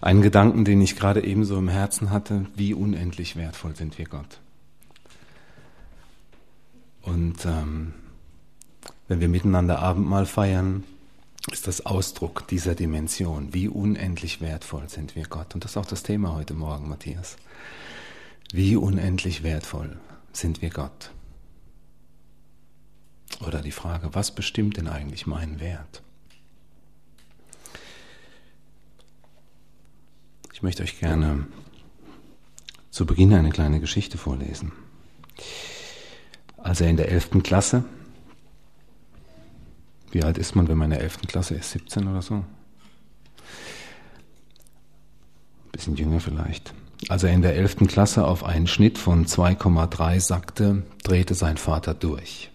einen Gedanken, den ich gerade ebenso im Herzen hatte: Wie unendlich wertvoll sind wir Gott. Und wenn wir miteinander Abendmahl feiern, ist das Ausdruck dieser Dimension. Wie unendlich wertvoll sind wir Gott. Und das ist auch das Thema heute Morgen, Matthias. Wie unendlich wertvoll sind wir Gott. Oder die Frage: Was bestimmt denn eigentlich meinen Wert? Ich möchte euch gerne zu Beginn eine kleine Geschichte vorlesen. Als er in der 11. Klasse, wie alt ist man, wenn man in der 11. Klasse ist? 17 oder so? Ein bisschen jünger vielleicht. Als er in der 11. Klasse auf einen Schnitt von 2,3 sackte, drehte sein Vater durch.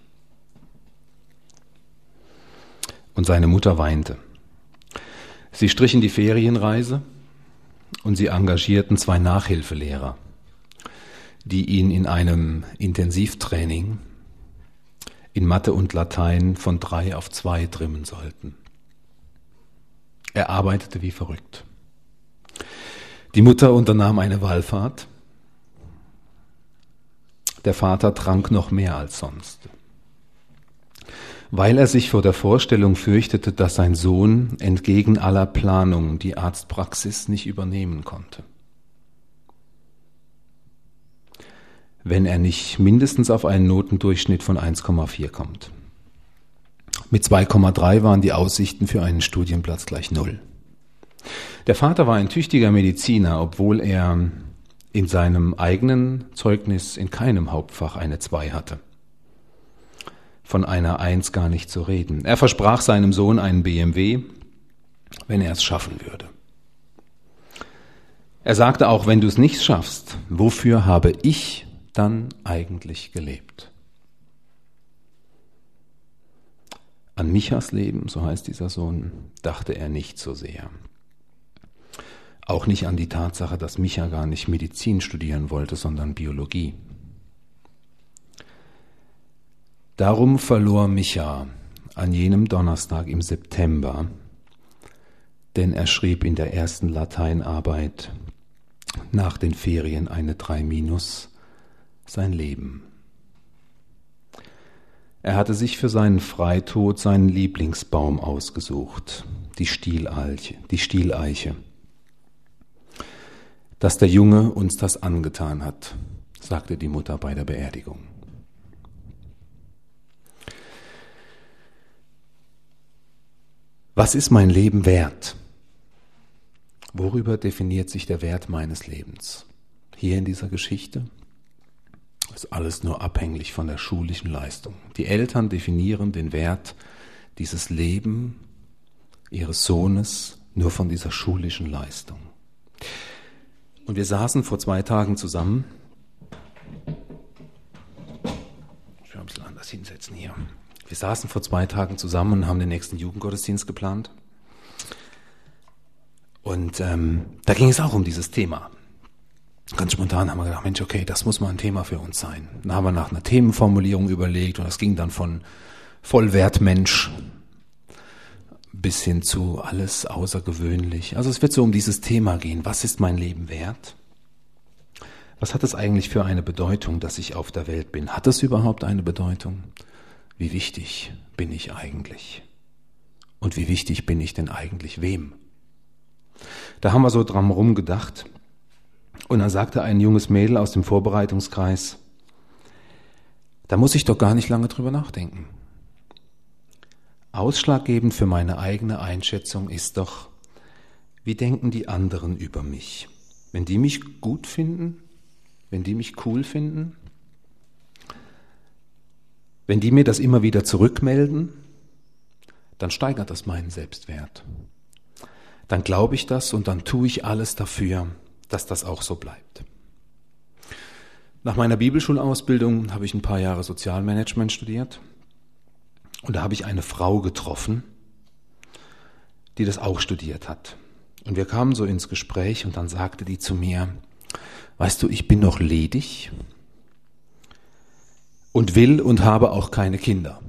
Und seine Mutter weinte. Sie strichen die Ferienreise und sie engagierten 2 Nachhilfelehrer, die ihn in einem Intensivtraining in Mathe und Latein von 3 auf 2 trimmen sollten. Er arbeitete wie verrückt. Die Mutter unternahm eine Wallfahrt. Der Vater trank noch mehr als sonst, weil er sich vor der Vorstellung fürchtete, dass sein Sohn entgegen aller Planung die Arztpraxis nicht übernehmen konnte. Wenn er nicht mindestens auf einen Notendurchschnitt von 1,4 kommt. Mit 2,3 waren die Aussichten für einen Studienplatz gleich 0. Der Vater war ein tüchtiger Mediziner, obwohl er in seinem eigenen Zeugnis in keinem Hauptfach eine 2 hatte. Von einer 1 gar nicht zu reden. Er versprach seinem Sohn einen BMW, wenn er es schaffen würde. Er sagte auch: Wenn du es nicht schaffst, wofür habe ich dann eigentlich gelebt? An Michas Leben, so heißt dieser Sohn, dachte er nicht so sehr. Auch nicht an die Tatsache, dass Micha gar nicht Medizin studieren wollte, sondern Biologie. Darum verlor Micha an jenem Donnerstag im September, denn er schrieb in der ersten Lateinarbeit nach den Ferien eine 3-, sein Leben. Er hatte sich für seinen Freitod seinen Lieblingsbaum ausgesucht, die Stieleiche. Dass der Junge uns das angetan hat, sagte die Mutter bei der Beerdigung. Was ist mein Leben wert? Worüber definiert sich der Wert meines Lebens? Hier in dieser Geschichte ist alles nur abhängig von der schulischen Leistung. Die Eltern definieren den Wert dieses Lebens ihres Sohnes nur von dieser schulischen Leistung. Und wir saßen vor 2 Tagen zusammen. Ich will ein bisschen anders hinsetzen hier. Wir saßen vor 2 Tagen zusammen und haben den nächsten Jugendgottesdienst geplant. Und da ging es auch um dieses Thema. Ganz spontan haben wir gedacht: Mensch, okay, das muss mal ein Thema für uns sein. Dann haben wir nach einer Themenformulierung überlegt und das ging dann von Vollwertmensch bis hin zu alles außergewöhnlich. Also es wird so um dieses Thema gehen: Was ist mein Leben wert? Was hat es eigentlich für eine Bedeutung, dass ich auf der Welt bin? Hat es überhaupt eine Bedeutung? Wie wichtig bin ich eigentlich? Und wie wichtig bin ich denn eigentlich wem? Da haben wir so dran rumgedacht. Und dann sagte ein junges Mädel aus dem Vorbereitungskreis: Da muss ich doch gar nicht lange drüber nachdenken. Ausschlaggebend für meine eigene Einschätzung ist doch, wie denken die anderen über mich? Wenn die mich gut finden, wenn die mich cool finden, wenn die mir das immer wieder zurückmelden, dann steigert das meinen Selbstwert. Dann glaube ich das und dann tue ich alles dafür, dass das auch so bleibt. Nach meiner Bibelschulausbildung habe ich ein paar Jahre Sozialmanagement studiert und da habe ich eine Frau getroffen, die das auch studiert hat. Und wir kamen so ins Gespräch und dann sagte die zu mir: Weißt du, ich bin noch ledig und will und habe auch keine Kinder.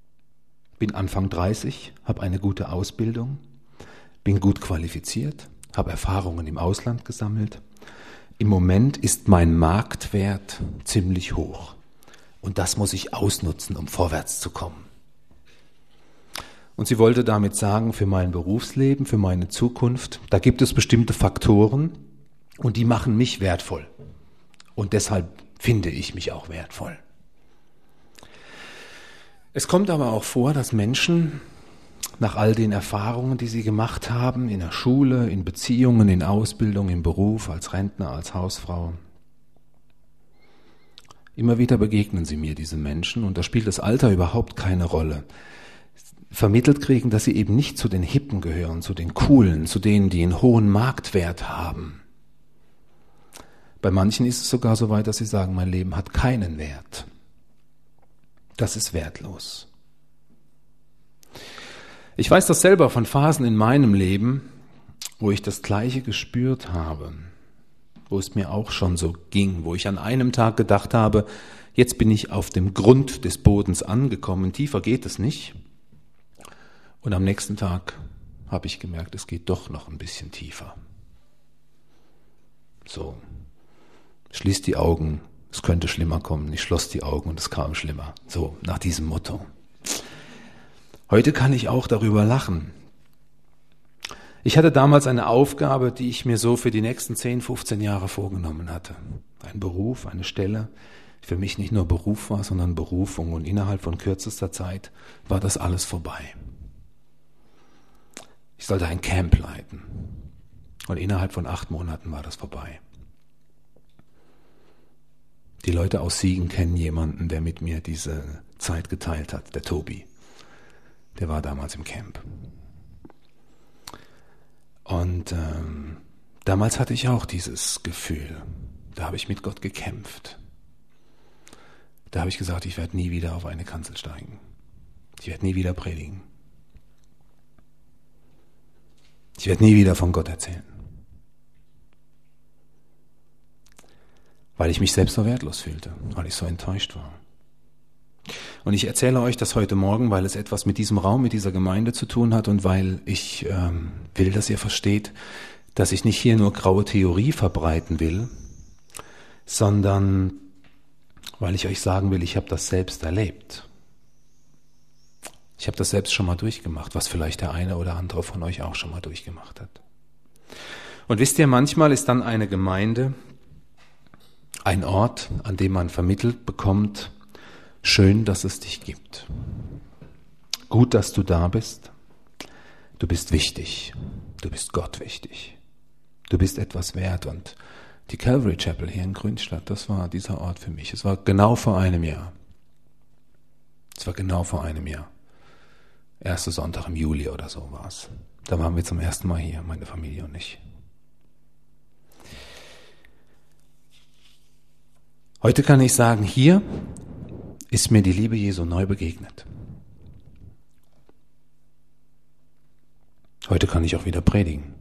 Bin Anfang 30, habe eine gute Ausbildung, bin gut qualifiziert habe Erfahrungen im Ausland gesammelt. Im Moment ist mein Marktwert ziemlich hoch. Und das muss ich ausnutzen, um vorwärts zu kommen. Und sie wollte damit sagen, für mein Berufsleben, für meine Zukunft, da gibt es bestimmte Faktoren und die machen mich wertvoll. Und deshalb finde ich mich auch wertvoll. Es kommt aber auch vor, dass Menschen nach all den Erfahrungen, die sie gemacht haben, in der Schule, in Beziehungen, in Ausbildung, im Beruf, als Rentner, als Hausfrau, immer wieder begegnen sie mir, diese Menschen, und da spielt das Alter überhaupt keine Rolle. Vermittelt kriegen, dass sie eben nicht zu den Hippen gehören, zu den Coolen, zu denen, die einen hohen Marktwert haben. Bei manchen ist es sogar so weit, dass sie sagen, mein Leben hat keinen Wert. Das ist wertlos. Ich weiß das selber von Phasen in meinem Leben, wo ich das Gleiche gespürt habe, wo es mir auch schon so ging, wo ich an einem Tag gedacht habe, jetzt bin ich auf dem Grund des Bodens angekommen, tiefer geht es nicht. Und am nächsten Tag habe ich gemerkt, es geht doch noch ein bisschen tiefer. So, schließ die Augen, es könnte schlimmer kommen. Ich schloss die Augen und es kam schlimmer. So, nach diesem Motto. Heute kann ich auch darüber lachen. Ich hatte damals eine Aufgabe, die ich mir so für die nächsten 10, 15 Jahre vorgenommen hatte. Ein Beruf, eine Stelle, die für mich nicht nur Beruf war, sondern Berufung. Und innerhalb von kürzester Zeit war das alles vorbei. Ich sollte ein Camp leiten. Und innerhalb von 8 Monaten war das vorbei. Die Leute aus Siegen kennen jemanden, der mit mir diese Zeit geteilt hat, der Tobi. Der war damals im Camp. Und damals hatte ich auch dieses Gefühl. Da habe ich mit Gott gekämpft. Da habe ich gesagt, ich werde nie wieder auf eine Kanzel steigen. Ich werde nie wieder predigen. Ich werde nie wieder von Gott erzählen. Weil ich mich selbst so wertlos fühlte, weil ich so enttäuscht war. Und ich erzähle euch das heute Morgen, weil es etwas mit diesem Raum, mit dieser Gemeinde zu tun hat und weil ich will, dass ihr versteht, dass ich nicht hier nur graue Theorie verbreiten will, sondern weil ich euch sagen will, ich habe das selbst erlebt. Ich habe das selbst schon mal durchgemacht, was vielleicht der eine oder andere von euch auch schon mal durchgemacht hat. Und wisst ihr, manchmal ist dann eine Gemeinde ein Ort, an dem man vermittelt bekommt, schön, dass es dich gibt. Gut, dass du da bist. Du bist wichtig. Du bist Gott wichtig. Du bist etwas wert. Und die Calvary Chapel hier in Grünstadt, das war dieser Ort für mich. Es war genau vor einem Jahr. Erster Sonntag im Juli oder so war es. Da waren wir zum ersten Mal hier, meine Familie und ich. Heute kann ich sagen, hier ist mir die Liebe Jesu neu begegnet. Heute kann ich auch wieder predigen.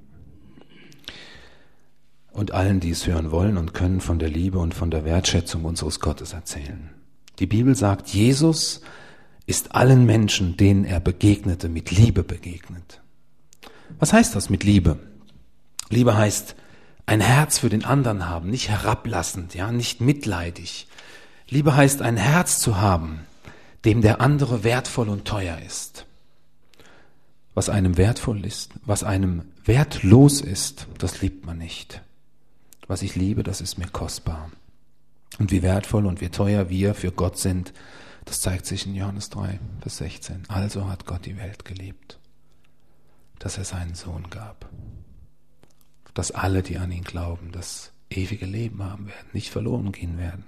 Und allen, die es hören wollen und können, von der Liebe und von der Wertschätzung unseres Gottes erzählen. Die Bibel sagt, Jesus ist allen Menschen, denen er begegnete, mit Liebe begegnet. Was heißt das mit Liebe? Liebe heißt, ein Herz für den anderen haben, nicht herablassend, ja, nicht mitleidig. Liebe heißt, ein Herz zu haben, dem der andere wertvoll und teuer ist. Was einem wertvoll ist, was einem wertlos ist, das liebt man nicht. Was ich liebe, das ist mir kostbar. Und wie wertvoll und wie teuer wir für Gott sind, das zeigt sich in Johannes 3, Vers 16. Also hat Gott die Welt geliebt, dass er seinen Sohn gab. Dass alle, die an ihn glauben, das ewige Leben haben werden, nicht verloren gehen werden.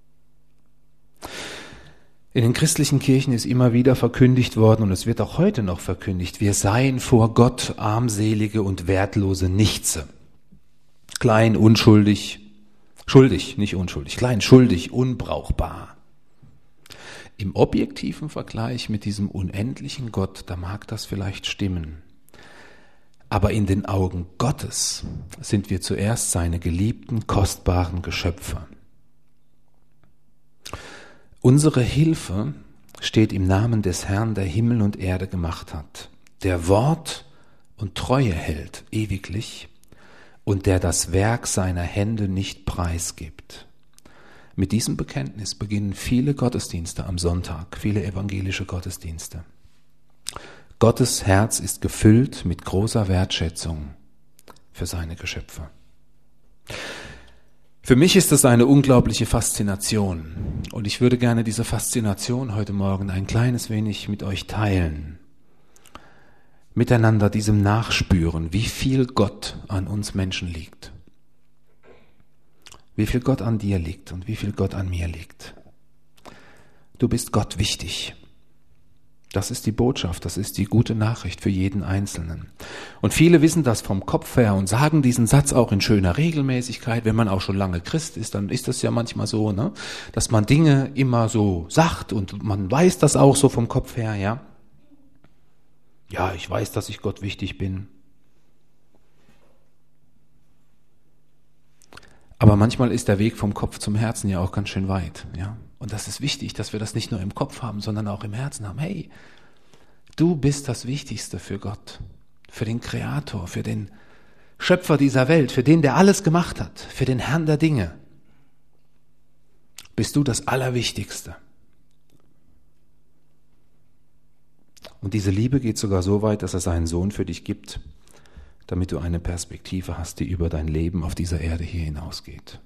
In den christlichen Kirchen ist immer wieder verkündigt worden, und es wird auch heute noch verkündigt, wir seien vor Gott armselige und wertlose Nichtse. Klein, unschuldig, schuldig, nicht unschuldig, klein, schuldig, unbrauchbar. Im objektiven Vergleich mit diesem unendlichen Gott, da mag das vielleicht stimmen. Aber in den Augen Gottes sind wir zuerst seine geliebten, kostbaren Geschöpfe. Unsere Hilfe steht im Namen des Herrn, der Himmel und Erde gemacht hat, der Wort und Treue hält ewiglich und der das Werk seiner Hände nicht preisgibt. Mit diesem Bekenntnis beginnen viele Gottesdienste am Sonntag, viele evangelische Gottesdienste. Gottes Herz ist gefüllt mit großer Wertschätzung für seine Geschöpfe. Für mich ist es eine unglaubliche Faszination und ich würde gerne diese Faszination heute Morgen ein kleines wenig mit euch teilen. Miteinander diesem nachspüren, wie viel Gott an uns Menschen liegt. Wie viel Gott an dir liegt und wie viel Gott an mir liegt. Du bist Gott wichtig. Das ist die Botschaft, das ist die gute Nachricht für jeden Einzelnen. Und viele wissen das vom Kopf her und sagen diesen Satz auch in schöner Regelmäßigkeit. Wenn man auch schon lange Christ ist, dann ist das ja manchmal so, ne, dass man Dinge immer so sagt und man weiß das auch so vom Kopf her, ja. Ja, ich weiß, dass ich Gott wichtig bin. Aber manchmal ist der Weg vom Kopf zum Herzen ja auch ganz schön weit, ja. Und das ist wichtig, dass wir das nicht nur im Kopf haben, sondern auch im Herzen haben. Hey, du bist das Wichtigste für Gott, für den Kreator, für den Schöpfer dieser Welt, für den, der alles gemacht hat, für den Herrn der Dinge. Bist du das Allerwichtigste. Und diese Liebe geht sogar so weit, dass er seinen Sohn für dich gibt, damit du eine Perspektive hast, die über dein Leben auf dieser Erde hier hinausgeht.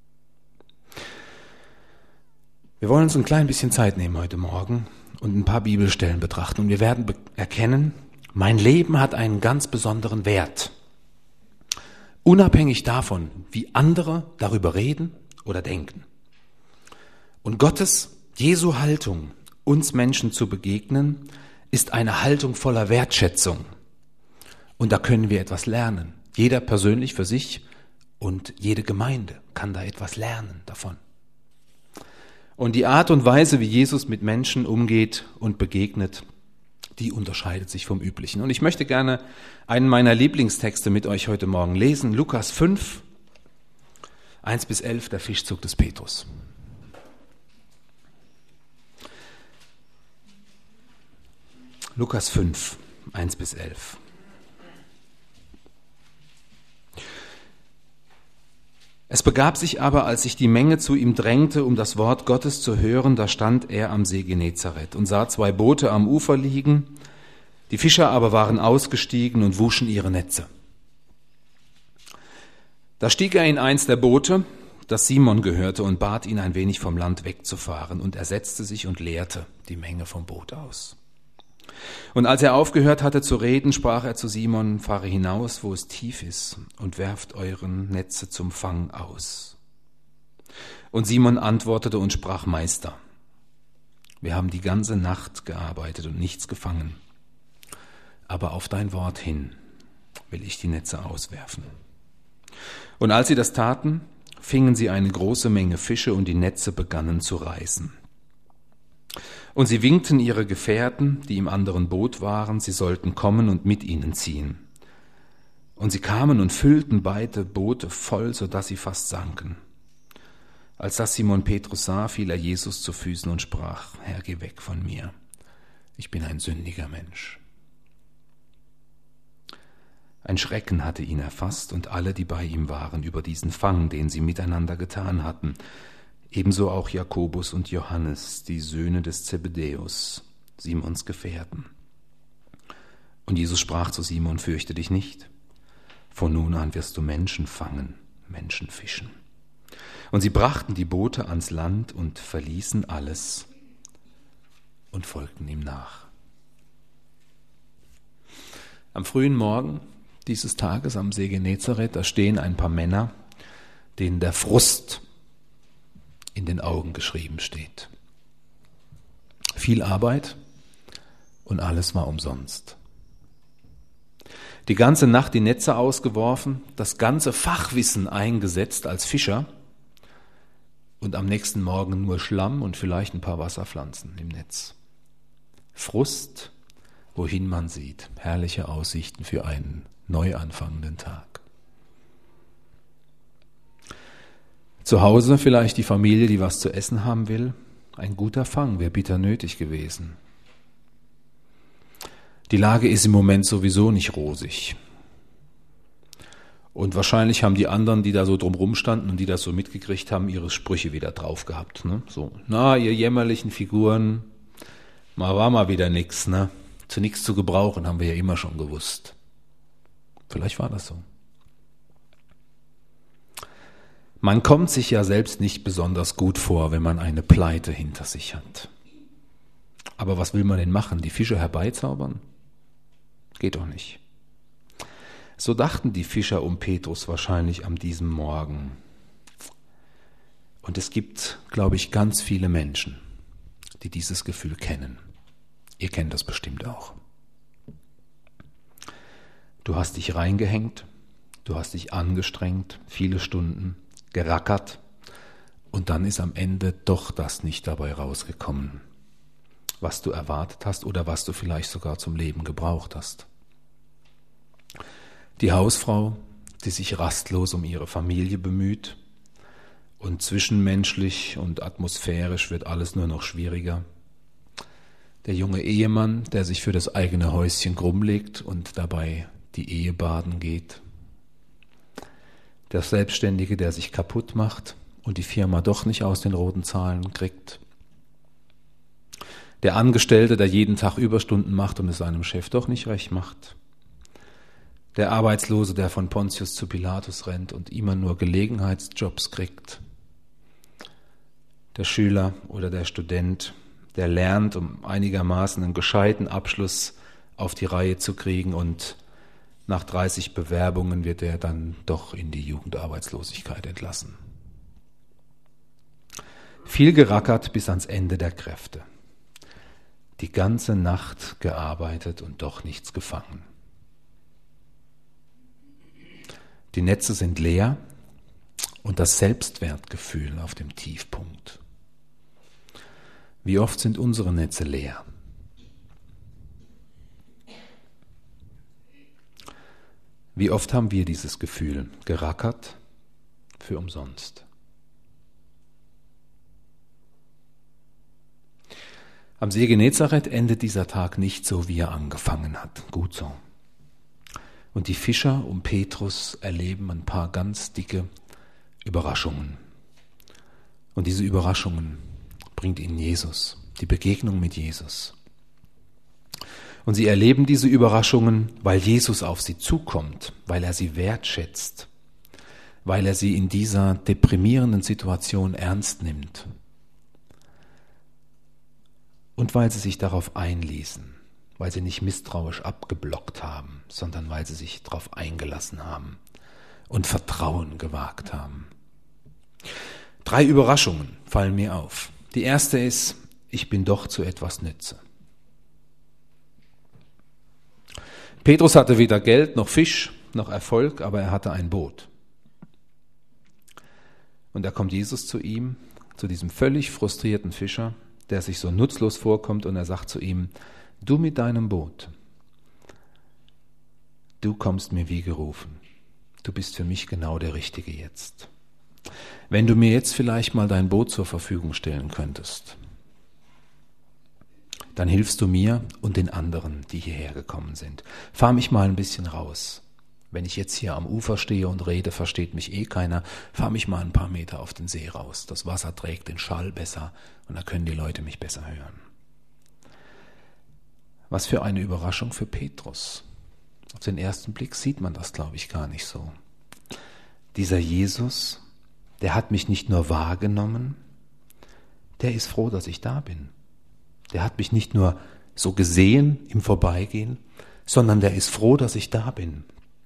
Wir wollen uns ein klein bisschen Zeit nehmen heute Morgen und ein paar Bibelstellen betrachten. Und wir werden erkennen, mein Leben hat einen ganz besonderen Wert. Unabhängig davon, wie andere darüber reden oder denken. Und Gottes, Jesu Haltung, uns Menschen zu begegnen, ist eine Haltung voller Wertschätzung. Und da können wir etwas lernen. Jeder persönlich für sich und jede Gemeinde kann da etwas lernen davon. Und die Art und Weise, wie Jesus mit Menschen umgeht und begegnet, die unterscheidet sich vom Üblichen. Und ich möchte gerne einen meiner Lieblingstexte mit euch heute Morgen lesen. Lukas 5, 1-11, der Fischzug des Petrus. Lukas 5, 1-11. Es begab sich aber, als sich die Menge zu ihm drängte, um das Wort Gottes zu hören, da stand er am See Genezareth und sah 2 Boote am Ufer liegen. Die Fischer aber waren ausgestiegen und wuschen ihre Netze. Da stieg er in eins der Boote, das Simon gehörte, und bat ihn, ein wenig vom Land wegzufahren. Und er setzte sich und leerte die Menge vom Boot aus. Und als er aufgehört hatte zu reden, sprach er zu Simon, fahre hinaus, wo es tief ist, und werft euren Netze zum Fang aus. Und Simon antwortete und sprach, Meister, wir haben die ganze Nacht gearbeitet und nichts gefangen. Aber auf dein Wort hin will ich die Netze auswerfen. Und als sie das taten, fingen sie eine große Menge Fische und die Netze begannen zu reißen. Und sie winkten ihre Gefährten, die im anderen Boot waren, sie sollten kommen und mit ihnen ziehen. Und sie kamen und füllten beide Boote voll, sodass sie fast sanken. Als das Simon Petrus sah, fiel er Jesus zu Füßen und sprach, Herr, geh weg von mir, ich bin ein sündiger Mensch. Ein Schrecken hatte ihn erfasst und alle, die bei ihm waren, über diesen Fang, den sie miteinander getan hatten, ebenso auch Jakobus und Johannes, die Söhne des Zebedäus, Simons Gefährten. Und Jesus sprach zu Simon, fürchte dich nicht, von nun an wirst du Menschen fangen, Menschen fischen. Und sie brachten die Boote ans Land und verließen alles und folgten ihm nach. Am frühen Morgen dieses Tages am See Genezareth, da stehen ein paar Männer, denen der Frust in den Augen geschrieben steht. Viel Arbeit und alles war umsonst. Die ganze Nacht die Netze ausgeworfen, das ganze Fachwissen eingesetzt als Fischer und am nächsten Morgen nur Schlamm und vielleicht ein paar Wasserpflanzen im Netz. Frust, wohin man sieht, herrliche Aussichten für einen neu anfangenden Tag. Zu Hause vielleicht die Familie, die was zu essen haben will. Ein guter Fang wäre bitter nötig gewesen. Die Lage ist im Moment sowieso nicht rosig. Und wahrscheinlich haben die anderen, die da so drumrum standen und die das so mitgekriegt haben, ihre Sprüche wieder drauf gehabt. Ne? So, na, ihr jämmerlichen Figuren, war mal wieder nix, ne? Zu nichts zu gebrauchen, haben wir ja immer schon gewusst. Vielleicht war das so. Man kommt sich ja selbst nicht besonders gut vor, wenn man eine Pleite hinter sich hat. Aber was will man denn machen? Die Fische herbeizaubern? Geht doch nicht. So dachten die Fischer um Petrus wahrscheinlich an diesem Morgen. Und es gibt, glaube ich, ganz viele Menschen, die dieses Gefühl kennen. Ihr kennt das bestimmt auch. Du hast dich reingehängt, du hast dich angestrengt, viele Stunden, gerackert und dann ist am Ende doch das nicht dabei rausgekommen, was du erwartet hast oder was du vielleicht sogar zum Leben gebraucht hast. Die Hausfrau, die sich rastlos um ihre Familie bemüht und zwischenmenschlich und atmosphärisch wird alles nur noch schwieriger. Der junge Ehemann, der sich für das eigene Häuschen krumm legt und dabei die Ehe baden geht. Der Selbstständige, der sich kaputt macht und die Firma doch nicht aus den roten Zahlen kriegt. Der Angestellte, der jeden Tag Überstunden macht und es seinem Chef doch nicht recht macht. Der Arbeitslose, der von Pontius zu Pilatus rennt und immer nur Gelegenheitsjobs kriegt. Der Schüler oder der Student, der lernt, um einigermaßen einen gescheiten Abschluss auf die Reihe zu kriegen und nach 30 Bewerbungen wird er dann doch in die Jugendarbeitslosigkeit entlassen. Viel gerackert bis ans Ende der Kräfte. Die ganze Nacht gearbeitet und doch nichts gefangen. Die Netze sind leer und das Selbstwertgefühl auf dem Tiefpunkt. Wie oft sind unsere Netze leer? Wie oft haben wir dieses Gefühl gerackert für umsonst? Am See Genezareth endet dieser Tag nicht so, wie er angefangen hat. Gut so. Und die Fischer um Petrus erleben ein paar ganz dicke Überraschungen. Und diese Überraschungen bringt ihnen Jesus, die Begegnung mit Jesus. Und sie erleben diese Überraschungen, weil Jesus auf sie zukommt, weil er sie wertschätzt, weil er sie in dieser deprimierenden Situation ernst nimmt. Und weil sie sich darauf einließen, weil sie nicht misstrauisch abgeblockt haben, sondern weil sie sich darauf eingelassen haben und Vertrauen gewagt haben. 3 Überraschungen fallen mir auf. Die erste ist, ich bin doch zu etwas nütze. Petrus hatte weder Geld noch Fisch noch Erfolg, aber er hatte ein Boot. Und da kommt Jesus zu ihm, zu diesem völlig frustrierten Fischer, der sich so nutzlos vorkommt und er sagt zu ihm, du mit deinem Boot, du kommst mir wie gerufen. Du bist für mich genau der Richtige jetzt. Wenn du mir jetzt vielleicht mal dein Boot zur Verfügung stellen könntest, dann hilfst du mir und den anderen, die hierher gekommen sind. Fahr mich mal ein bisschen raus. Wenn ich jetzt hier am Ufer stehe und rede, versteht mich eh keiner. Fahr mich mal ein paar Meter auf den See raus. Das Wasser trägt den Schall besser und da können die Leute mich besser hören. Was für eine Überraschung für Petrus. Auf den ersten Blick sieht man das, glaube ich, gar nicht so. Dieser Jesus, der hat mich nicht nur wahrgenommen, der ist froh, dass ich da bin. Der hat mich nicht nur so gesehen im Vorbeigehen, sondern der ist froh, dass ich da bin.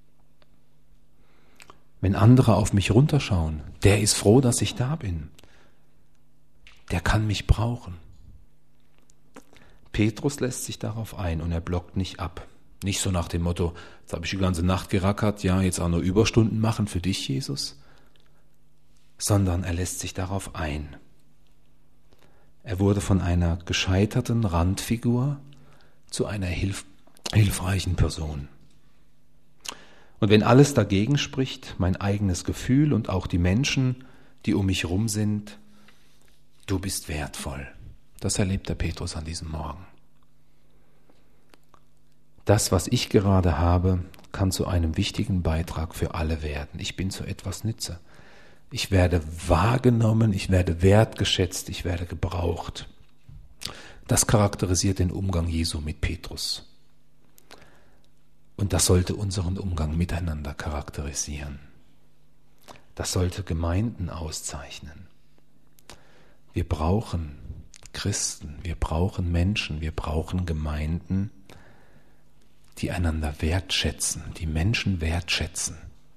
Wenn andere auf mich runterschauen, der ist froh, dass ich da bin. Der kann mich brauchen. Petrus lässt sich darauf ein und er blockt nicht ab. Nicht so nach dem Motto, jetzt habe ich die ganze Nacht gerackert, ja, jetzt auch nur Überstunden machen für dich, Jesus. Sondern er lässt sich darauf ein. Er wurde von einer gescheiterten Randfigur zu einer hilfreichen Person. Und wenn alles dagegen spricht, mein eigenes Gefühl und auch die Menschen, die um mich rum sind, du bist wertvoll. Das erlebt der Petrus an diesem Morgen. Das, was ich gerade habe, kann zu einem wichtigen Beitrag für alle werden. Ich bin zu etwas Nütze. Ich werde wahrgenommen, ich werde wertgeschätzt, ich werde gebraucht. Das charakterisiert den Umgang Jesu mit Petrus. Und das sollte unseren Umgang miteinander charakterisieren. Das sollte Gemeinden auszeichnen. Wir brauchen Christen, wir brauchen Menschen, wir brauchen Gemeinden, die einander wertschätzen, die Menschen wertschätzen.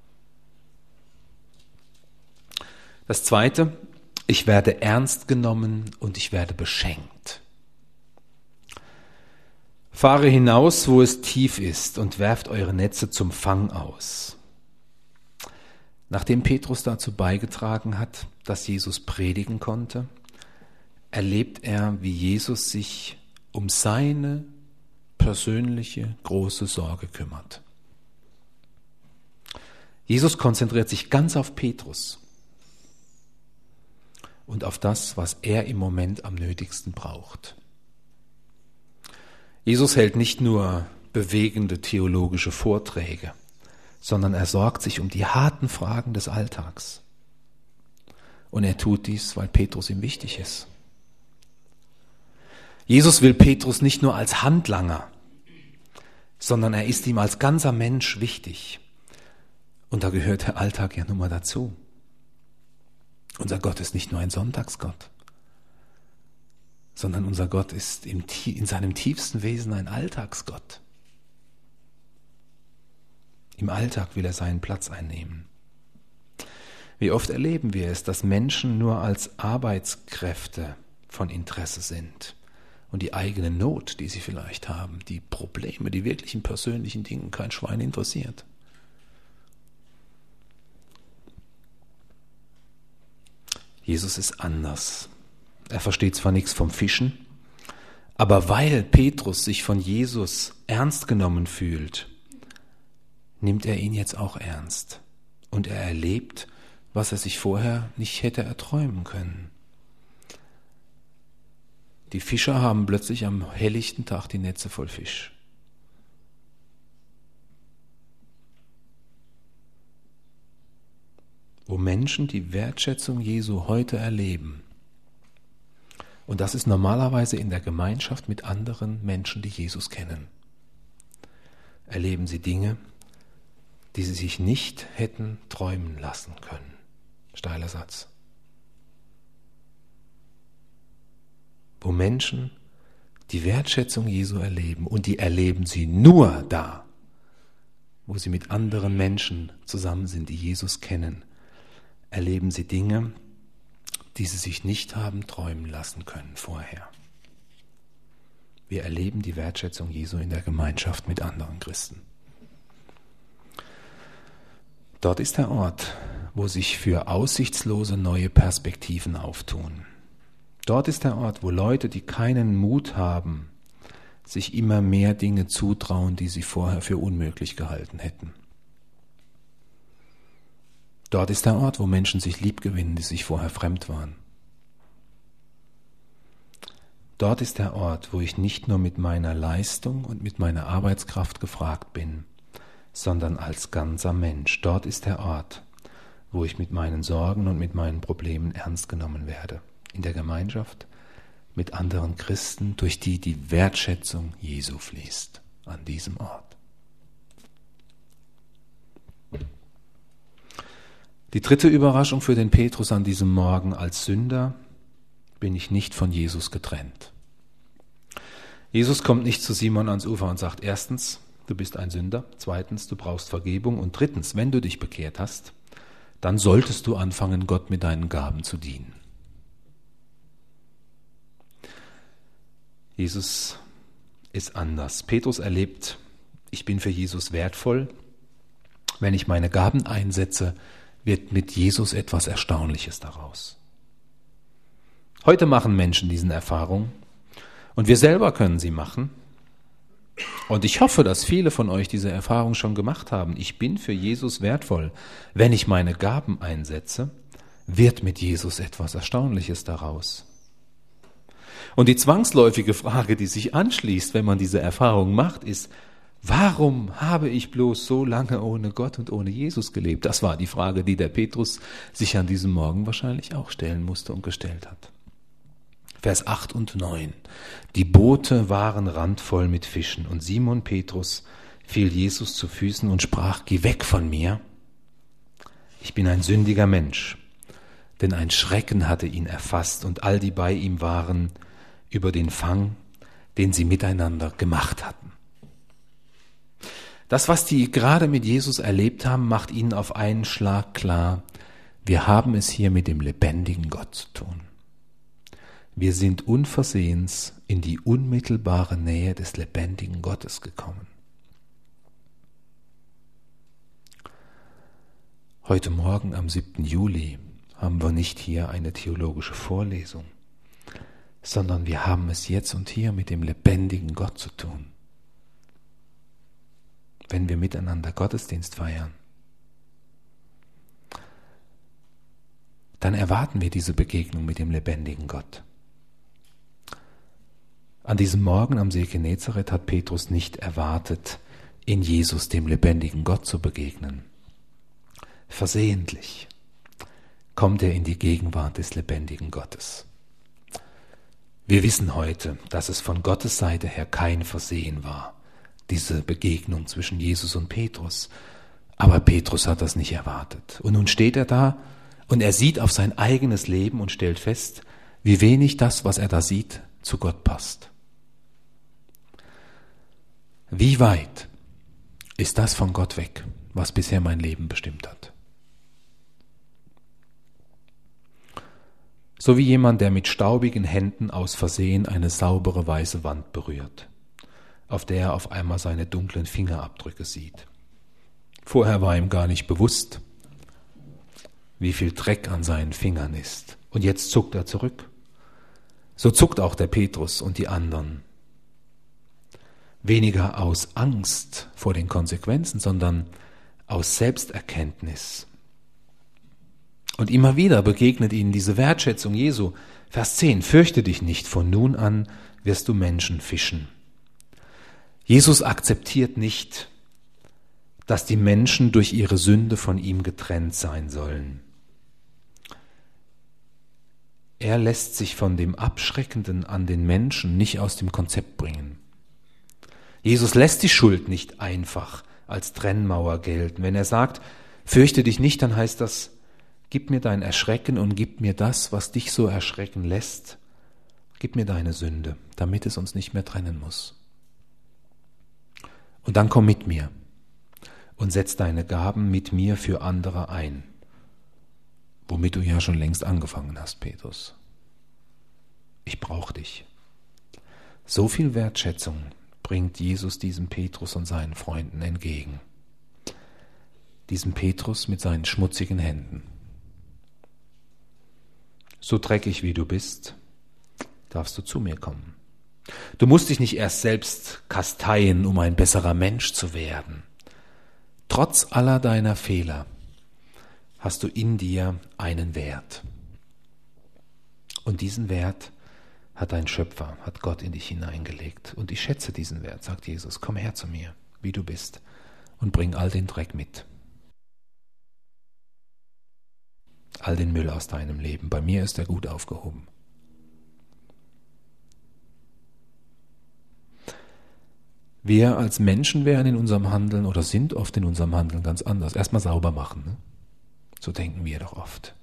Das Zweite, ich werde ernst genommen und ich werde beschenkt. Fahre hinaus, wo es tief ist, und werft eure Netze zum Fang aus. Nachdem Petrus dazu beigetragen hat, dass Jesus predigen konnte, erlebt er, wie Jesus sich um seine persönliche große Sorge kümmert. Jesus konzentriert sich ganz auf Petrus und auf das, was er im Moment am nötigsten braucht. Jesus hält nicht nur bewegende theologische Vorträge, sondern er sorgt sich um die harten Fragen des Alltags. Und er tut dies, weil Petrus ihm wichtig ist. Jesus will Petrus nicht nur als Handlanger, sondern er ist ihm als ganzer Mensch wichtig. Und da gehört der Alltag ja nun mal dazu. Unser Gott ist nicht nur ein Sonntagsgott, sondern unser Gott ist in seinem tiefsten Wesen ein Alltagsgott. Im Alltag will er seinen Platz einnehmen. Wie oft erleben wir es, dass Menschen nur als Arbeitskräfte von Interesse sind und die eigene Not, die sie vielleicht haben, die Probleme, die wirklichen persönlichen Dinge kein Schwein interessiert. Jesus ist anders. Er versteht zwar nichts vom Fischen, aber weil Petrus sich von Jesus ernst genommen fühlt, nimmt er ihn jetzt auch ernst. Und er erlebt, was er sich vorher nicht hätte erträumen können. Die Fischer haben plötzlich am helllichten Tag die Netze voll Fisch. Wo Menschen die Wertschätzung Jesu heute erleben, und das ist normalerweise in der Gemeinschaft mit anderen Menschen, die Jesus kennen, erleben sie Dinge, die sie sich nicht hätten träumen lassen können. Steiler Satz. Wo Menschen die Wertschätzung Jesu erleben, und die erleben sie nur da, wo sie mit anderen Menschen zusammen sind, die Jesus kennen, erleben sie Dinge, die sie sich nicht haben träumen lassen können vorher. Wir erleben die Wertschätzung Jesu in der Gemeinschaft mit anderen Christen. Dort ist der Ort, wo sich für Aussichtslose neue Perspektiven auftun. Dort ist der Ort, wo Leute, die keinen Mut haben, sich immer mehr Dinge zutrauen, die sie vorher für unmöglich gehalten hätten. Dort ist der Ort, wo Menschen sich liebgewinnen, die sich vorher fremd waren. Dort ist der Ort, wo ich nicht nur mit meiner Leistung und mit meiner Arbeitskraft gefragt bin, sondern als ganzer Mensch. Dort ist der Ort, wo ich mit meinen Sorgen und mit meinen Problemen ernst genommen werde. In der Gemeinschaft mit anderen Christen, durch die die Wertschätzung Jesu fließt. An diesem Ort. Die dritte Überraschung für den Petrus an diesem Morgen: Als Sünder bin ich nicht von Jesus getrennt. Jesus kommt nicht zu Simon ans Ufer und sagt: Erstens, du bist ein Sünder. Zweitens, du brauchst Vergebung. Und drittens, wenn du dich bekehrt hast, dann solltest du anfangen, Gott mit deinen Gaben zu dienen. Jesus ist anders. Petrus erlebt, ich bin für Jesus wertvoll. Wenn ich meine Gaben einsetze, wird mit Jesus etwas Erstaunliches daraus. Heute machen Menschen diese Erfahrung und wir selber können sie machen. Und ich hoffe, dass viele von euch diese Erfahrung schon gemacht haben. Ich bin für Jesus wertvoll. Wenn ich meine Gaben einsetze, wird mit Jesus etwas Erstaunliches daraus. Und die zwangsläufige Frage, die sich anschließt, wenn man diese Erfahrung macht, ist: Warum habe ich bloß so lange ohne Gott und ohne Jesus gelebt? Das war die Frage, die der Petrus sich an diesem Morgen wahrscheinlich auch stellen musste und gestellt hat. Vers 8 und 9. Die Boote waren randvoll mit Fischen und Simon Petrus fiel Jesus zu Füßen und sprach: Geh weg von mir, ich bin ein sündiger Mensch. Denn ein Schrecken hatte ihn erfasst und all die bei ihm waren über den Fang, den sie miteinander gemacht hatten. Das, was die gerade mit Jesus erlebt haben, macht ihnen auf einen Schlag klar: Wir haben es hier mit dem lebendigen Gott zu tun. Wir sind unversehens in die unmittelbare Nähe des lebendigen Gottes gekommen. Heute Morgen am 7. Juli haben wir nicht hier eine theologische Vorlesung, sondern wir haben es jetzt und hier mit dem lebendigen Gott zu tun. Wenn wir miteinander Gottesdienst feiern, dann erwarten wir diese Begegnung mit dem lebendigen Gott. An diesem Morgen am See Genezareth hat Petrus nicht erwartet, in Jesus, dem lebendigen Gott, zu begegnen. Versehentlich kommt er in die Gegenwart des lebendigen Gottes. Wir wissen heute, dass es von Gottes Seite her kein Versehen war, diese Begegnung zwischen Jesus und Petrus. Aber Petrus hat das nicht erwartet. Und nun steht er da und er sieht auf sein eigenes Leben und stellt fest, wie wenig das, was er da sieht, zu Gott passt. Wie weit ist das von Gott weg, was bisher mein Leben bestimmt hat? So wie jemand, der mit staubigen Händen aus Versehen eine saubere weiße Wand berührt, auf der er auf einmal seine dunklen Fingerabdrücke sieht. Vorher war ihm gar nicht bewusst, wie viel Dreck an seinen Fingern ist. Und jetzt zuckt er zurück. So zuckt auch der Petrus und die anderen. Weniger aus Angst vor den Konsequenzen, sondern aus Selbsterkenntnis. Und immer wieder begegnet ihnen diese Wertschätzung Jesu. Vers 10, fürchte dich nicht, von nun an wirst du Menschen fischen. Jesus akzeptiert nicht, dass die Menschen durch ihre Sünde von ihm getrennt sein sollen. Er lässt sich von dem Abschreckenden an den Menschen nicht aus dem Konzept bringen. Jesus lässt die Schuld nicht einfach als Trennmauer gelten. Wenn er sagt, fürchte dich nicht, dann heißt das, gib mir dein Erschrecken und gib mir das, was dich so erschrecken lässt. Gib mir deine Sünde, damit es uns nicht mehr trennen muss. Und dann komm mit mir und setz deine Gaben mit mir für andere ein, womit du ja schon längst angefangen hast, Petrus. Ich brauche dich. So viel Wertschätzung bringt Jesus diesem Petrus und seinen Freunden entgegen. Diesem Petrus mit seinen schmutzigen Händen. So dreckig wie du bist, darfst du zu mir kommen. Du musst dich nicht erst selbst kasteien, um ein besserer Mensch zu werden. Trotz aller deiner Fehler hast du in dir einen Wert. Und diesen Wert hat dein Schöpfer, hat Gott in dich hineingelegt. Und ich schätze diesen Wert, sagt Jesus. Komm her zu mir, wie du bist, und bring all den Dreck mit. All den Müll aus deinem Leben. Bei mir ist er gut aufgehoben. Wir als Menschen wären in unserem Handeln oder sind oft in unserem Handeln ganz anders. Erstmal sauber machen. Ne? So denken wir doch oft.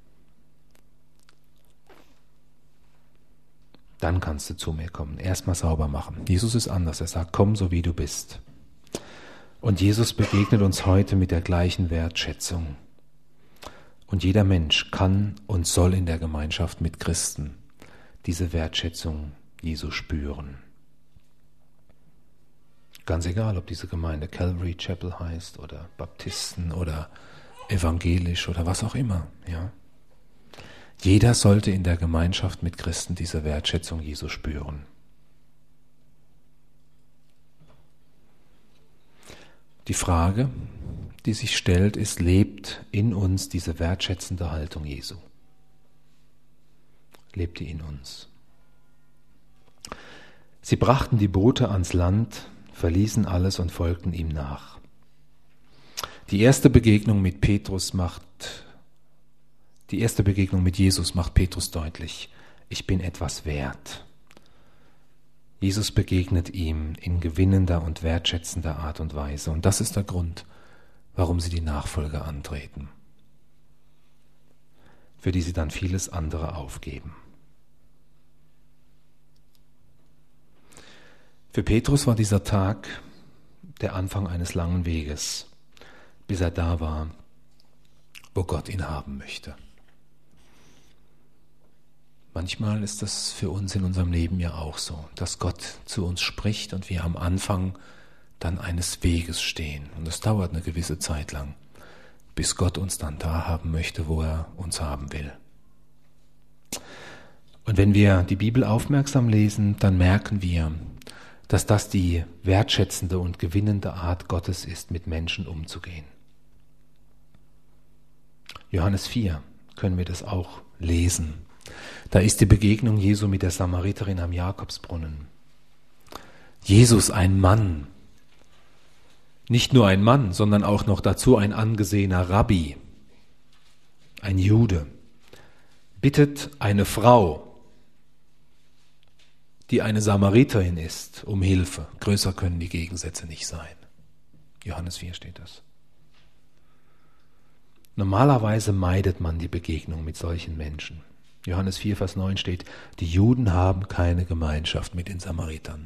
Dann kannst du zu mir kommen. Erstmal sauber machen. Jesus ist anders. Er sagt, komm so wie du bist. Und Jesus begegnet uns heute mit der gleichen Wertschätzung. Und jeder Mensch kann und soll in der Gemeinschaft mit Christen diese Wertschätzung Jesu spüren. Ganz egal, ob diese Gemeinde Calvary Chapel heißt oder Baptisten oder evangelisch oder was auch immer. Ja. Jeder sollte in der Gemeinschaft mit Christen diese Wertschätzung Jesu spüren. Die Frage, die sich stellt, ist, lebt in uns diese wertschätzende Haltung Jesu? Lebt die in uns? Sie brachten die Boote ans Land, verließen alles und folgten ihm nach. Die erste Begegnung mit Jesus macht Petrus deutlich: Ich bin etwas wert. Jesus begegnet ihm in gewinnender und wertschätzender Art und Weise. Und das ist der Grund, warum sie die Nachfolge antreten, für die sie dann vieles andere aufgeben. Für Petrus war dieser Tag der Anfang eines langen Weges, bis er da war, wo Gott ihn haben möchte. Manchmal ist das für uns in unserem Leben ja auch so, dass Gott zu uns spricht und wir am Anfang dann eines Weges stehen. Und es dauert eine gewisse Zeit lang, bis Gott uns dann da haben möchte, wo er uns haben will. Und wenn wir die Bibel aufmerksam lesen, dann merken wir, dass das die wertschätzende und gewinnende Art Gottes ist, mit Menschen umzugehen. Johannes 4 können wir das auch lesen. Da ist die Begegnung Jesu mit der Samariterin am Jakobsbrunnen. Jesus, ein Mann, nicht nur ein Mann, sondern auch noch dazu ein angesehener Rabbi, ein Jude, bittet eine Frau, die eine Samariterin ist, um Hilfe. Größer können die Gegensätze nicht sein. Johannes 4 steht das. Normalerweise meidet man die Begegnung mit solchen Menschen. Johannes 4, Vers 9 steht, die Juden haben keine Gemeinschaft mit den Samaritern.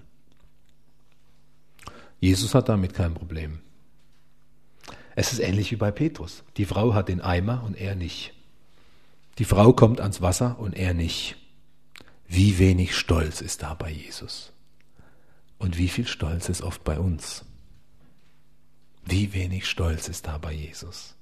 Jesus hat damit kein Problem. Es ist ähnlich wie bei Petrus. Die Frau hat den Eimer und er nicht. Die Frau kommt ans Wasser und er nicht. Wie wenig Stolz ist da bei Jesus. Und wie viel Stolz ist oft bei uns. Wie wenig Stolz ist da bei Jesus.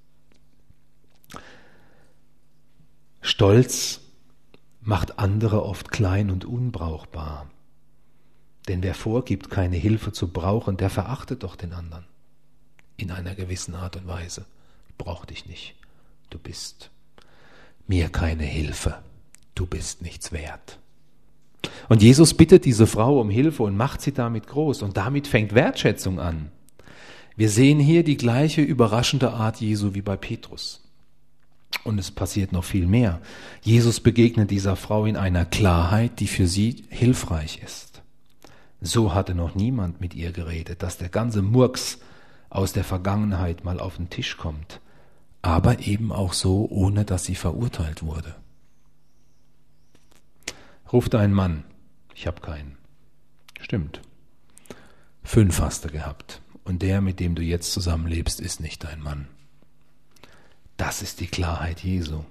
Stolz macht andere oft klein und unbrauchbar. Denn wer vorgibt, keine Hilfe zu brauchen, der verachtet doch den anderen. In einer gewissen Art und Weise. Ich brauche dich nicht. Du bist mir keine Hilfe. Du bist nichts wert. Und Jesus bittet diese Frau um Hilfe und macht sie damit groß. Und damit fängt Wertschätzung an. Wir sehen hier die gleiche überraschende Art Jesu wie bei Petrus. Und es passiert noch viel mehr. Jesus begegnet dieser Frau in einer Klarheit, die für sie hilfreich ist. So hatte noch niemand mit ihr geredet, dass der ganze Murks aus der Vergangenheit mal auf den Tisch kommt. Aber eben auch so, ohne dass sie verurteilt wurde. Ruft ein Mann, ich habe keinen. Stimmt. 5 hast du gehabt. Und der, mit dem du jetzt zusammenlebst, ist nicht dein Mann. Das ist die Klarheit Jesu.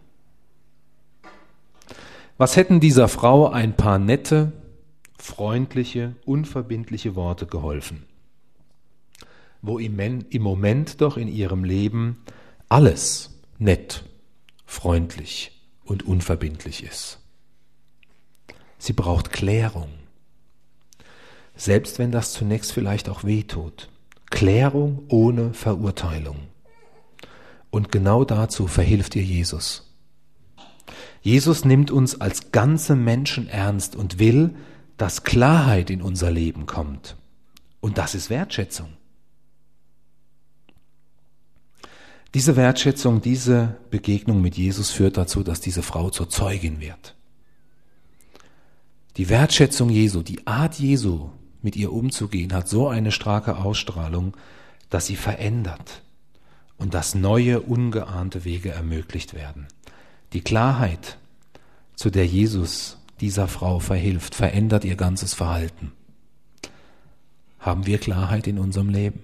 Was hätten dieser Frau ein paar nette, freundliche, unverbindliche Worte geholfen, wo im Moment doch in ihrem Leben alles nett, freundlich und unverbindlich ist. Sie braucht Klärung, selbst wenn das zunächst vielleicht auch wehtut. Klärung ohne Verurteilung. Und genau dazu verhilft ihr Jesus. Jesus nimmt uns als ganze Menschen ernst und will, dass Klarheit in unser Leben kommt. Und das ist Wertschätzung. Diese Wertschätzung, diese Begegnung mit Jesus führt dazu, dass diese Frau zur Zeugin wird. Die Wertschätzung Jesu, die Art Jesu, mit ihr umzugehen, hat so eine starke Ausstrahlung, dass sie verändert und dass neue, ungeahnte Wege ermöglicht werden. Die Klarheit, zu der Jesus dieser Frau verhilft, verändert ihr ganzes Verhalten. Haben wir Klarheit in unserem Leben?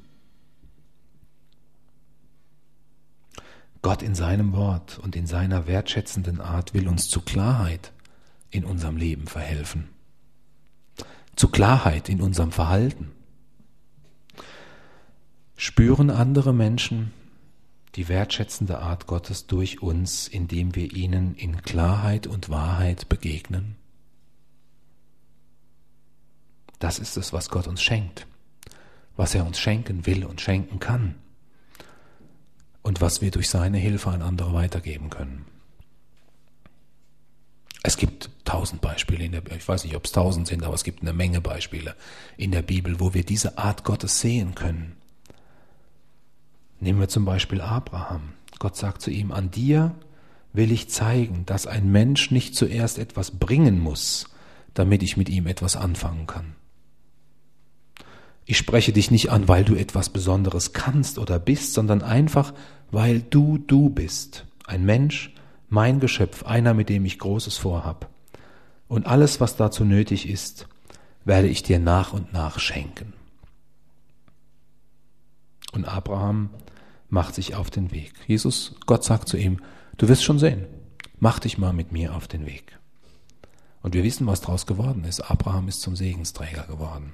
Gott in seinem Wort und in seiner wertschätzenden Art will uns zu Klarheit in unserem Leben verhelfen. Zu Klarheit in unserem Verhalten. Spüren andere Menschen die wertschätzende Art Gottes durch uns, indem wir ihnen in Klarheit und Wahrheit begegnen? Das ist es, was Gott uns schenkt, was er uns schenken will und schenken kann und was wir durch seine Hilfe an andere weitergeben können. Es gibt 1000 Beispiele in der Bibel. Ich weiß nicht, ob es 1000 sind, aber es gibt eine Menge Beispiele in der Bibel, wo wir diese Art Gottes sehen können. Nehmen wir zum Beispiel Abraham. Gott sagt zu ihm, an dir will ich zeigen, dass ein Mensch nicht zuerst etwas bringen muss, damit ich mit ihm etwas anfangen kann. Ich spreche dich nicht an, weil du etwas Besonderes kannst oder bist, sondern einfach, weil du bist. Ein Mensch, mein Geschöpf, einer, mit dem ich Großes vorhab. Und alles, was dazu nötig ist, werde ich dir nach und nach schenken. Und Abraham macht sich auf den Weg. Gott sagt zu ihm, du wirst schon sehen, mach dich mal mit mir auf den Weg. Und wir wissen, was daraus geworden ist. Abraham ist zum Segensträger geworden.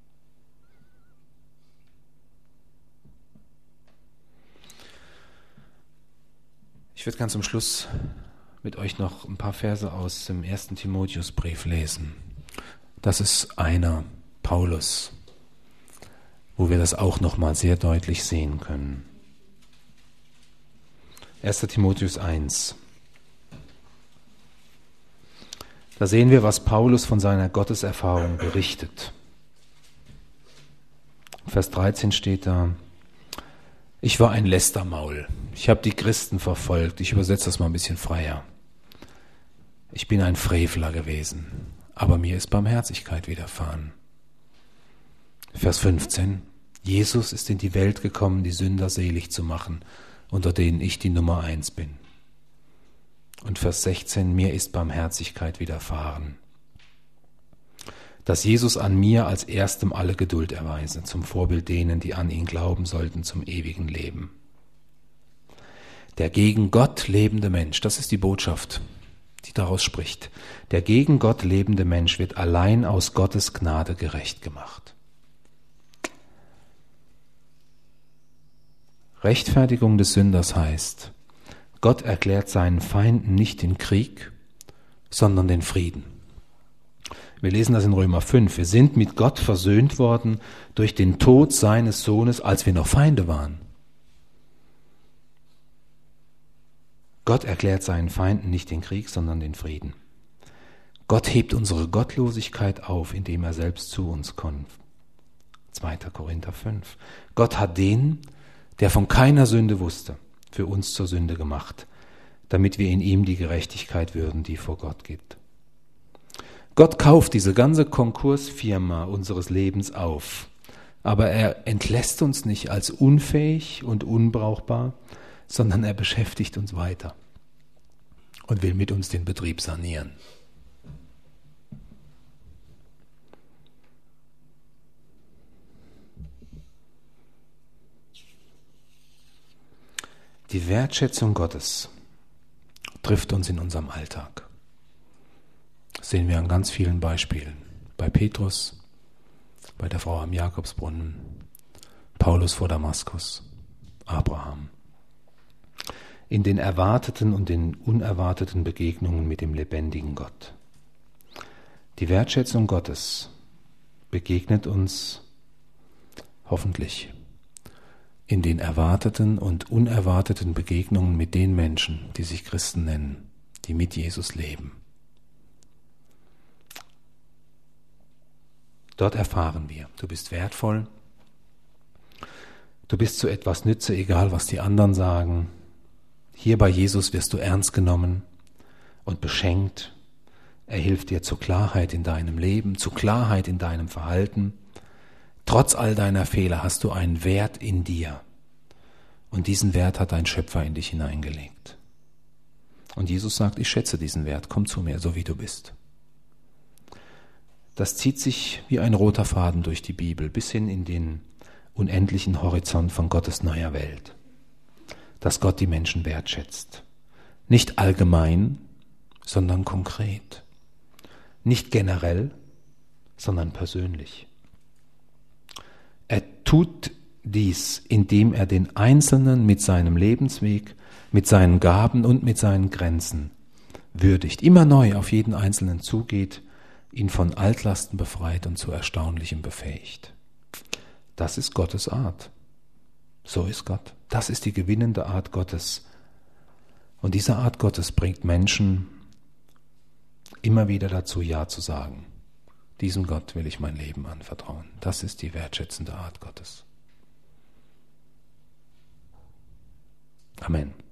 Ich würde ganz zum Schluss mit euch noch ein paar Verse aus dem 1. Timotheusbrief lesen. Das ist einer, Paulus, wo wir das auch nochmal sehr deutlich sehen können. 1. Timotheus 1. Da sehen wir, was Paulus von seiner Gotteserfahrung berichtet. Vers 13 steht da, ich war ein Lästermaul. Ich habe die Christen verfolgt. Ich übersetze das mal ein bisschen freier. Ich bin ein Frevler gewesen, aber mir ist Barmherzigkeit widerfahren. Vers 15. Jesus ist in die Welt gekommen, die Sünder selig zu machen, unter denen ich die Nummer 1 bin. Und Vers 16. Mir ist Barmherzigkeit widerfahren, dass Jesus an mir als Erstem alle Geduld erweise, zum Vorbild denen, die an ihn glauben sollten, zum ewigen Leben. Der gegen Gott lebende Mensch, das ist die Botschaft, die daraus spricht. Der gegen Gott lebende Mensch wird allein aus Gottes Gnade gerecht gemacht. Rechtfertigung des Sünders heißt, Gott erklärt seinen Feinden nicht den Krieg, sondern den Frieden. Wir lesen das in Römer 5. Wir sind mit Gott versöhnt worden durch den Tod seines Sohnes, als wir noch Feinde waren. Gott erklärt seinen Feinden nicht den Krieg, sondern den Frieden. Gott hebt unsere Gottlosigkeit auf, indem er selbst zu uns kommt. 2. Korinther 5. Gott hat den, der von keiner Sünde wusste, für uns zur Sünde gemacht, damit wir in ihm die Gerechtigkeit würden, die vor Gott gibt. Gott kauft diese ganze Konkursfirma unseres Lebens auf, aber er entlässt uns nicht als unfähig und unbrauchbar, sondern er beschäftigt uns weiter und will mit uns den Betrieb sanieren. Die Wertschätzung Gottes trifft uns in unserem Alltag. Das sehen wir an ganz vielen Beispielen. Bei Petrus, bei der Frau am Jakobsbrunnen, Paulus vor Damaskus, Abraham. In den erwarteten und den unerwarteten Begegnungen mit dem lebendigen Gott. Die Wertschätzung Gottes begegnet uns hoffentlich in den erwarteten und unerwarteten Begegnungen mit den Menschen, die sich Christen nennen, die mit Jesus leben. Dort erfahren wir, du bist wertvoll, du bist zu etwas Nütze, egal was die anderen sagen. Hier bei Jesus wirst du ernst genommen und beschenkt. Er hilft dir zur Klarheit in deinem Leben, zur Klarheit in deinem Verhalten. Trotz all deiner Fehler hast du einen Wert in dir. Und diesen Wert hat dein Schöpfer in dich hineingelegt. Und Jesus sagt, ich schätze diesen Wert, komm zu mir, so wie du bist. Das zieht sich wie ein roter Faden durch die Bibel bis hin in den unendlichen Horizont von Gottes neuer Welt. Dass Gott die Menschen wertschätzt. Nicht allgemein, sondern konkret. Nicht generell, sondern persönlich. Er tut dies, indem er den Einzelnen mit seinem Lebensweg, mit seinen Gaben und mit seinen Grenzen würdigt, immer neu auf jeden Einzelnen zugeht, ihn von Altlasten befreit und zu Erstaunlichem befähigt. Das ist Gottes Art. So ist Gott. Das ist die gewinnende Art Gottes. Und diese Art Gottes bringt Menschen immer wieder dazu Ja zu sagen. Diesem Gott will ich mein Leben anvertrauen. Das ist die wertschätzende Art Gottes. Amen.